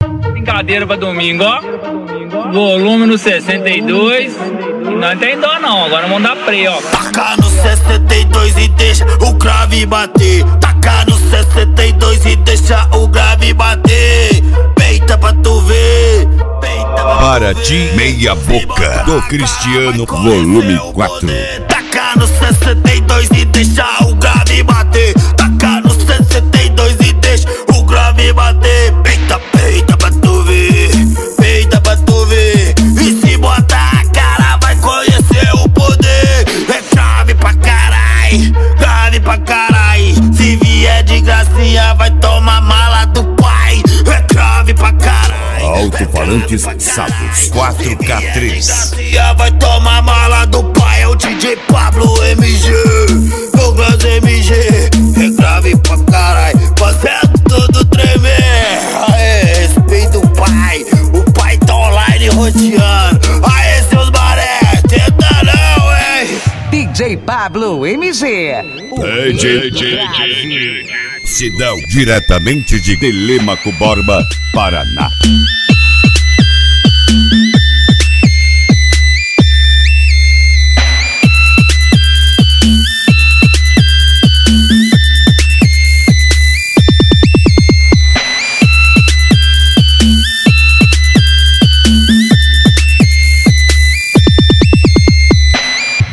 Brincadeira pra domingo, ó. Volume no 62. E nós tem dó não, agora vamos dar play, ó. Taca no 62 e deixa o grave bater. Taca no 62 e deixa o grave bater. Peita pra tu ver. Para ti, Meia Boca, do Cristiano, volume 4. Taca no 62 e deixa o grave bater. Taca no 62 e deixa o grave bater. Peita, peita pra tu ver. Peita pra tu ver. E se botar a cara vai conhecer o poder. É grave pra carai, grave pra carai. Se vier de gracinha vai tomar mala do pai. É grave pra carai. Alto-falantes Sados 4K3. Vai tomar mala do pai, é o DJ Pablo MG, Douglas MG. É grave pra carai, fazendo tudo tremer. Aê, respeita o pai tá online roteando. Aê, seus baré, tenta não, hein. DJ Pablo MG. Cidão, diretamente de Telêmaco Borba, Paraná.